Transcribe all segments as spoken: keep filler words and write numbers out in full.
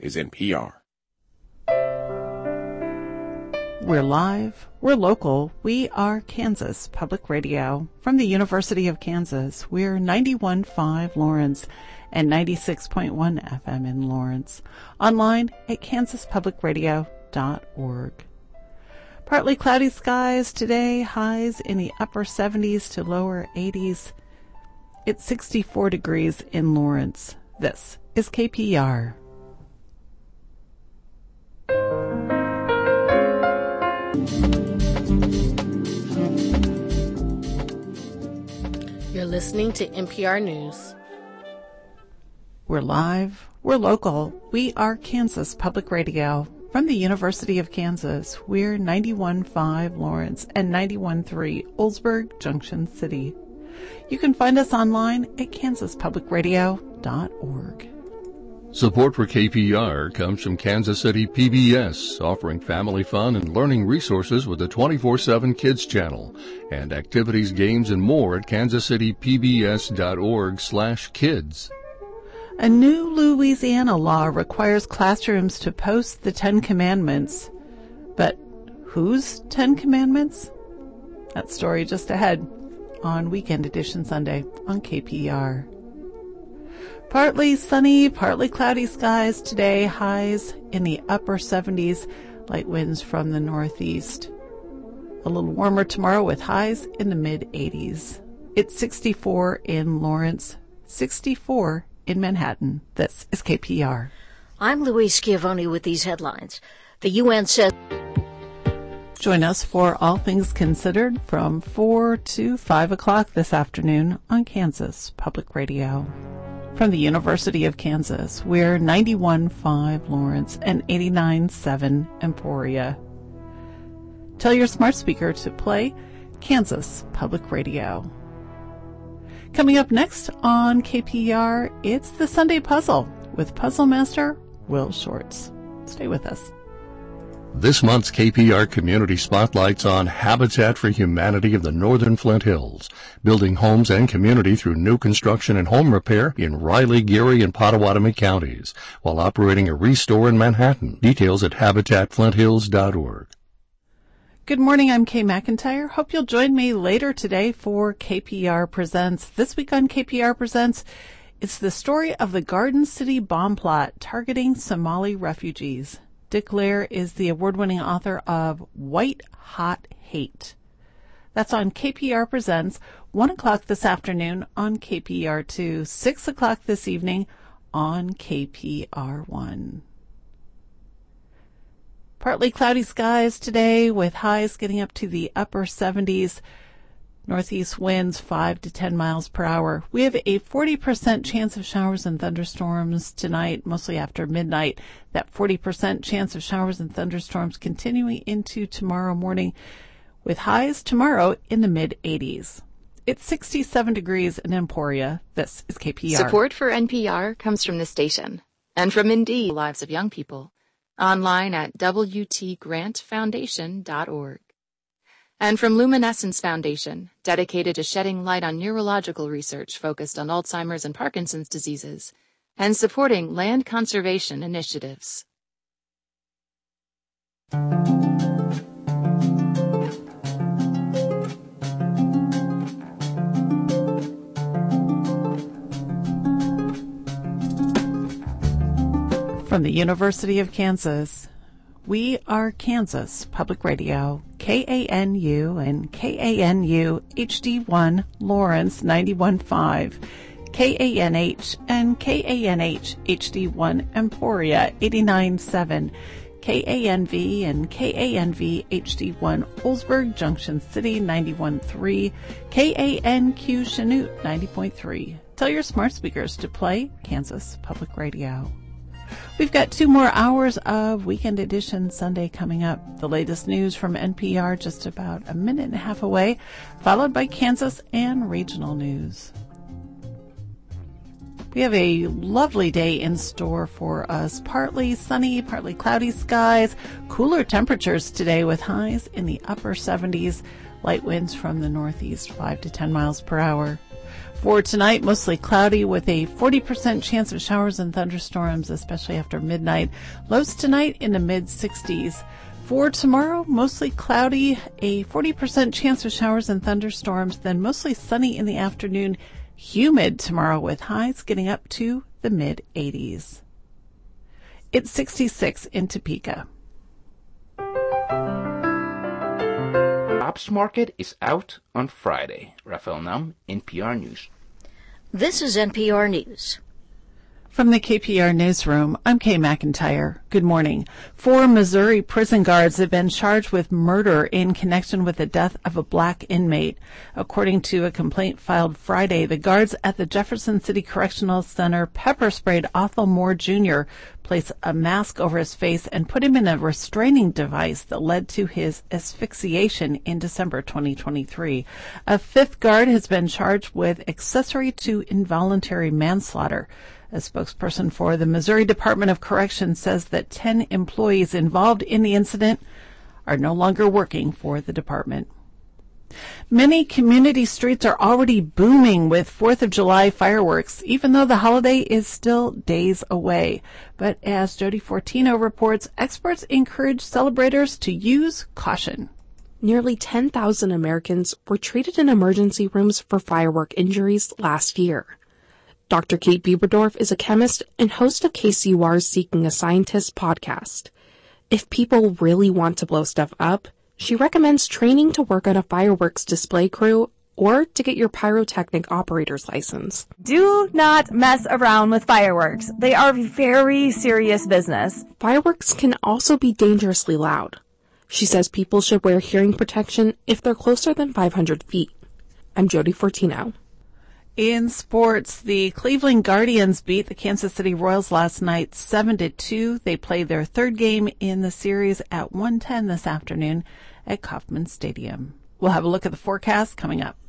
is N P R. We're live, we're local, we are Kansas Public Radio. From the University of Kansas, we're ninety-one point five Lawrence and ninety-six point one F M in Lawrence. Online at kansas public radio dot org. Partly cloudy skies today, highs in the upper seventies to lower eighties. It's sixty-four degrees in Lawrence. This is K P R. You're listening to N P R News. We're live, we're local, we are Kansas Public Radio. From the University of Kansas, we're ninety-one point five Lawrence and ninety-one point three Oldsburg, Junction City. You can find us online at kansas public radio dot org. Support for K P R comes from Kansas City P B S, offering family fun and learning resources with the twenty-four seven Kids Channel, and activities, games, and more at kansas city p b s dot org slash kids. A new Louisiana law requires classrooms to post the Ten Commandments. But whose Ten Commandments? That story just ahead on Weekend Edition Sunday on K P R. Partly sunny, partly cloudy skies today, highs in the upper seventies, light winds from the northeast. A little warmer tomorrow with highs in the mid eighties. It's sixty-four in Lawrence, sixty-four in Manhattan. This is K P R. I'm Louise Schiavone with these headlines. The U N says... Join us for All Things Considered from four to five o'clock this afternoon on Kansas Public Radio. From the University of Kansas, we're ninety-one point five Lawrence and eighty-nine point seven Emporia. Tell your smart speaker to play Kansas Public Radio. Coming up next on K P R, it's the Sunday Puzzle with Puzzle Master Will Shorts. Stay with us. This month's K P R Community Spotlight's on Habitat for Humanity of the Northern Flint Hills, building homes and community through new construction and home repair in Riley, Geary, and Pottawatomie counties, while operating a restore in Manhattan. Details at habitat flint hills dot org. Good morning, I'm Kay McIntyre. Hope you'll join me later today for K P R Presents. This week on K P R Presents, it's the story of the Garden City bomb plot targeting Somali refugees. Dick Lair is the award-winning author of White Hot Hate. That's on K P R Presents, one o'clock this afternoon on K P R two, six o'clock this evening on K P R one. Partly cloudy skies today with highs getting up to the upper seventies. Northeast winds five to ten miles per hour. We have a forty percent chance of showers and thunderstorms tonight, mostly after midnight. That forty percent chance of showers and thunderstorms continuing into tomorrow morning with highs tomorrow in the mid eighties. It's sixty-seven degrees in Emporia. This is K P R. Support for N P R comes from the station and from Indeed, Lives of Young People, online at w t grant foundation dot org. And from Luminescence Foundation, dedicated to shedding light on neurological research focused on Alzheimer's and Parkinson's diseases, and supporting land conservation initiatives. From the University of Kansas, we are Kansas Public Radio, K A N U and K A N U H D one Lawrence ninety-one point five, K A N H and K A N H H D one Emporia eighty-nine point seven, K A N V and K A N V H D one Oldsburg, Junction City ninety-one point three, K A N Q Chanute ninety point three. Tell your smart speakers to play Kansas Public Radio. We've got two more hours of Weekend Edition Sunday coming up. The latest news from N P R just about a minute and a half away, followed by Kansas and regional news. We have a lovely day in store for us. Partly sunny, partly cloudy skies, cooler temperatures today with highs in the upper seventies, light winds from the northeast five to ten miles per hour. For tonight, mostly cloudy with a forty percent chance of showers and thunderstorms, especially after midnight. Lows tonight in the mid sixties. For tomorrow, mostly cloudy, a forty percent chance of showers and thunderstorms, then mostly sunny in the afternoon. Humid tomorrow with highs getting up to the mid eighties. It's sixty-six in Topeka. Jobs market is out on Friday. Raphael Nam, N P R News. This is N P R News. From the K P R Newsroom, I'm Kay McIntyre. Good morning. Four Missouri prison guards have been charged with murder in connection with the death of a black inmate. According to a complaint filed Friday, the guards at the Jefferson City Correctional Center pepper-sprayed Othel Moore Junior, placed a mask over his face, and put him in a restraining device that led to his asphyxiation in December twenty twenty-three. A fifth guard has been charged with accessory to involuntary manslaughter. A spokesperson for the Missouri Department of Corrections says that ten employees involved in the incident are no longer working for the department. Many community streets are already booming with fourth of July fireworks, even though the holiday is still days away. But as Jody Fortino reports, experts encourage celebrators to use caution. Nearly ten thousand Americans were treated in emergency rooms for firework injuries last year. Doctor Kate Bieberdorf is a chemist and host of K C U R's Seeking a Scientist podcast. If people really want to blow stuff up, she recommends training to work on a fireworks display crew or to get your pyrotechnic operator's license. Do not mess around with fireworks. They are very serious business. Fireworks can also be dangerously loud. She says people should wear hearing protection if they're closer than five hundred feet. I'm Jody Fortino. In sports, the Cleveland Guardians beat the Kansas City Royals last night seven to two. They play their third game in the series at one ten this afternoon at Kauffman Stadium. We'll have a look at the forecast coming up.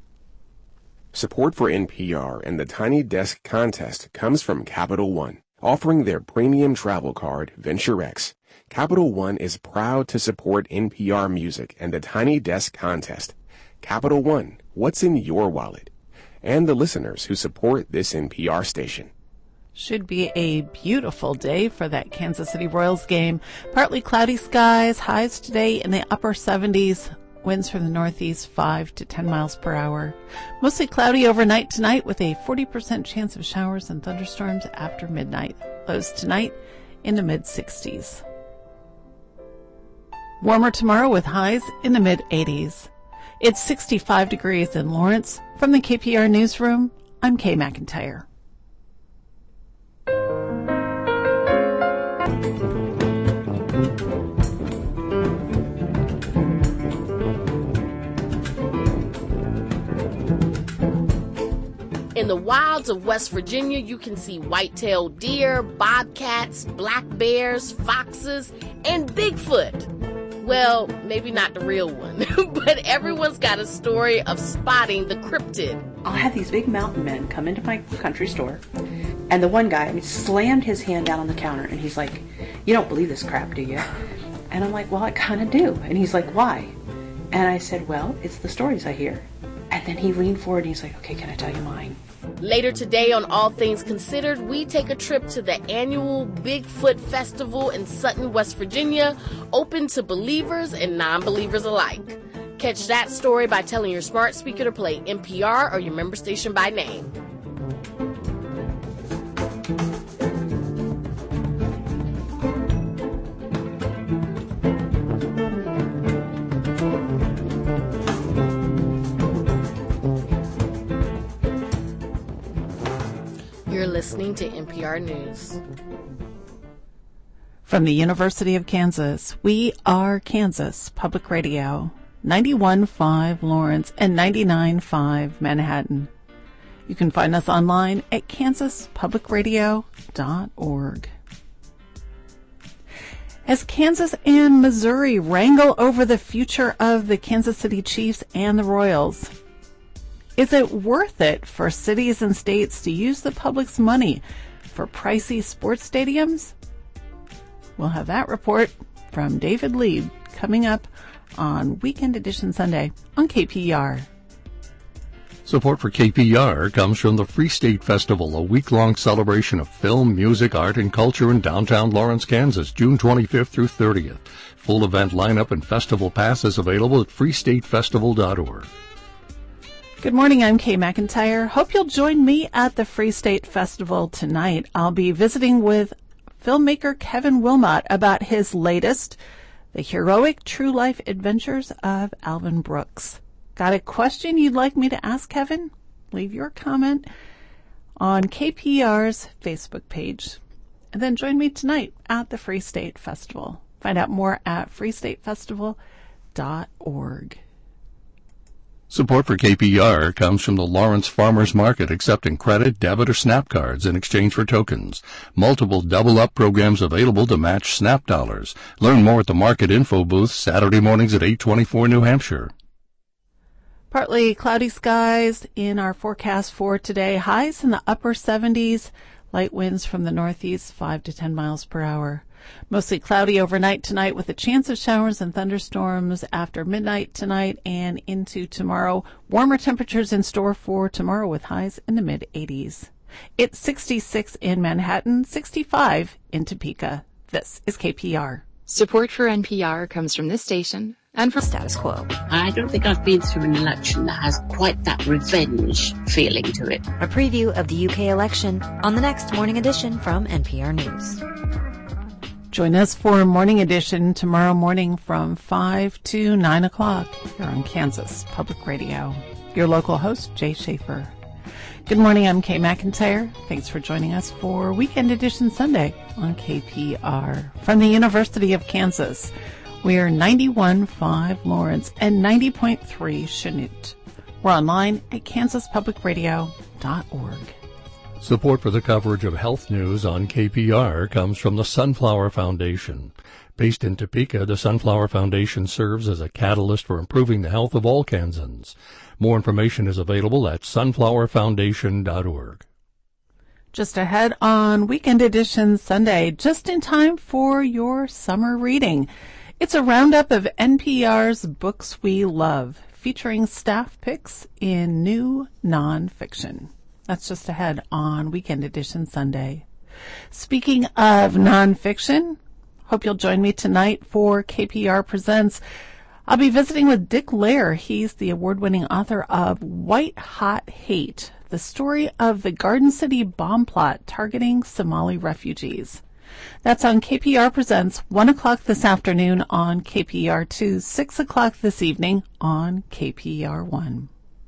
Support for N P R and the Tiny Desk contest comes from Capital One, offering their premium travel card, Venture X. Capital One is proud to support N P R Music and the Tiny Desk contest. Capital One, what's in your wallet? And the listeners who support this N P R station. Should be a beautiful day for that Kansas City Royals game. Partly cloudy skies, highs today in the upper seventies, winds from the northeast five to ten miles per hour. Mostly cloudy overnight tonight with a forty percent chance of showers and thunderstorms after midnight. Lows tonight in the mid sixties. Warmer tomorrow with highs in the mid eighties. It's sixty-five degrees in Lawrence. From the K P R Newsroom, I'm Kay McIntyre. In the wilds of West Virginia, you can see white-tailed deer, bobcats, black bears, foxes, and Bigfoot. Well, maybe not the real one, but everyone's got a story of spotting the cryptid. I'll have these big mountain men come into my country store, and the one guy, I mean, slammed his hand down on the counter, and he's like, "You don't believe this crap, do you?" And I'm like, "Well, I kind of do." And he's like, "Why?" And I said, "Well, it's the stories I hear." And then he leaned forward, and he's like, "Okay, can I tell you mine?" Later today on All Things Considered, we take a trip to the annual Bigfoot Festival in Sutton, West Virginia, open to believers and non-believers alike. Catch that story by telling your smart speaker to play N P R or your member station by name. You're listening to N P R News. From the University of Kansas, we are Kansas Public Radio, ninety-one point five Lawrence and ninety-nine point five Manhattan. You can find us online at kansas public radio dot org. As Kansas and Missouri wrangle over the future of the Kansas City Chiefs and the Royals, is it worth it for cities and states to use the public's money for pricey sports stadiums? We'll have that report from David Lieb coming up on Weekend Edition Sunday on K P R. Support for K P R comes from the Free State Festival, a week-long celebration of film, music, art, and culture in downtown Lawrence, Kansas, June twenty-fifth through thirtieth. Full event lineup and festival passes available at free state festival dot org. Good morning, I'm Kay McIntyre. Hope you'll join me at the Free State Festival tonight. I'll be visiting with filmmaker Kevin Wilmot about his latest, The Heroic True Life Adventures of Alvin Brooks. Got a question you'd like me to ask Kevin? Leave your comment on K P R's Facebook page. And then join me tonight at the Free State Festival. Find out more at free state festival dot org. Support for K P R comes from the Lawrence Farmers Market, accepting credit, debit, or SNAP cards in exchange for tokens. Multiple double-up programs available to match SNAP dollars. Learn more at the Market Info booth Saturday mornings at eight twenty-four New Hampshire. Partly cloudy skies in our forecast for today. Highs in the upper seventies. Light winds from the northeast, five to ten miles per hour. Mostly cloudy overnight tonight with a chance of showers and thunderstorms after midnight tonight and into tomorrow. Warmer temperatures in store for tomorrow with highs in the mid-eighties. It's sixty-six in Manhattan, sixty-five in Topeka. This is K P R. Support for N P R comes from this station and from Status Quo. I don't think I've been through an election that has quite that revenge feeling to it. A preview of the U K election on the next Morning Edition from N P R News. Join us for Morning Edition tomorrow morning from five to nine o'clock here on Kansas Public Radio. Your local host, Jay Schaefer. Good morning, I'm Kay McIntyre. Thanks for joining us for Weekend Edition Sunday on K P R. From the University of Kansas, we're ninety-one point five Lawrence and ninety point three Chanute. We're online at kansas public radio dot org. Support for the coverage of health news on K P R comes from the Sunflower Foundation. Based in Topeka, the Sunflower Foundation serves as a catalyst for improving the health of all Kansans. More information is available at sunflower foundation dot org. Just ahead on Weekend Edition Sunday, just in time for your summer reading. It's a roundup of N P R's Books We Love, featuring staff picks in new nonfiction. That's just ahead on Weekend Edition Sunday. Speaking of nonfiction, hope you'll join me tonight for K P R Presents. I'll be visiting with Dick Lair. He's the award-winning author of White Hot Hate, the story of the Garden City bomb plot targeting Somali refugees. That's on K P R Presents, one o'clock this afternoon on K P R two, six o'clock this evening on K P R one.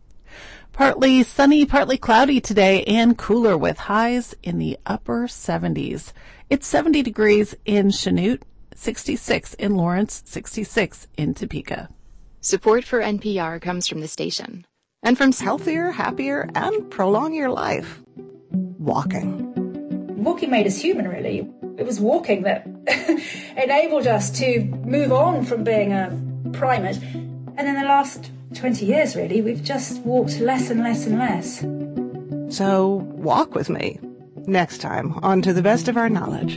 Partly sunny, partly cloudy today and cooler with highs in the upper seventies. It's seventy degrees in Chanute, sixty-six in Lawrence, sixty-six in Topeka. Support for N P R comes from the station and from healthier, happier, and prolong your life. Walking. Walking made us human, really. It was walking that enabled us to move on from being a primate. And in the last twenty years, really, we've just walked less and less and less. So walk with me next time on To the Best of Our Knowledge.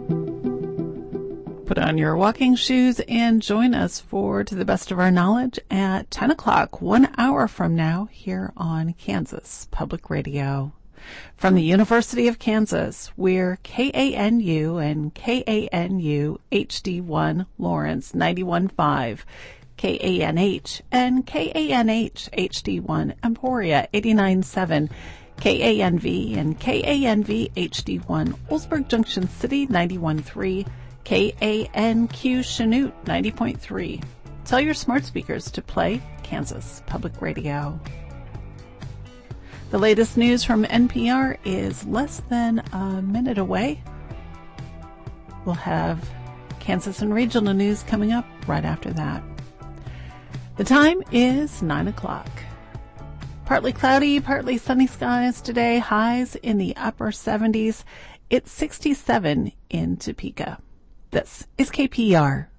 Put on your walking shoes and join us for To the Best of Our Knowledge at ten o'clock, one hour from now, here on Kansas Public Radio. From the University of Kansas, we're K A N U and K A N U H D one Lawrence ninety-one point five, K A N H and K A N H H D one Emporia eighty-nine point seven, K A N V and K A N V H D one Oldsburg Junction City ninety-one point three, K A N Q Chanute ninety point three. Tell your smart speakers to play Kansas Public Radio. The latest news from N P R is less than a minute away. We'll have Kansas and regional news coming up right after that. The time is nine o'clock. Partly cloudy, partly sunny skies today. Highs in the upper seventies. It's sixty-seven in Topeka. This is K P R.